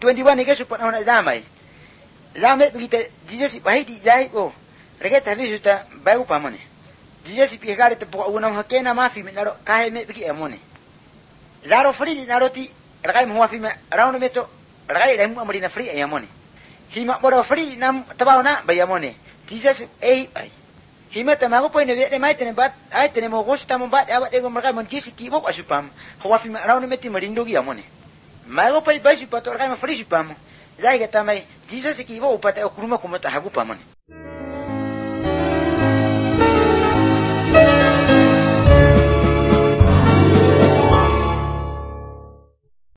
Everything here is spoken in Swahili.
21 ni ke support na zamai zame begitu Jesus pai di jai ko rega tabi suta bai upamone Jesus pi kare te po una hakena mafi me naro kahe me bigi amone laro free naro ti ragai mo mafi me rauno meto ragai remu amrina free ayamone hima boro free nam tabauna bayamone Jesus ai hima tamago po ne de mai tene bat ai tene mo gosta mo bat abat ego mereka menjisi kibo asupam hawafi me rauno meti merindogi amone mago pai bai supato ragai mo free supam zai ga tamai Jesus kibo upata okuruma kuma ta hagu pamone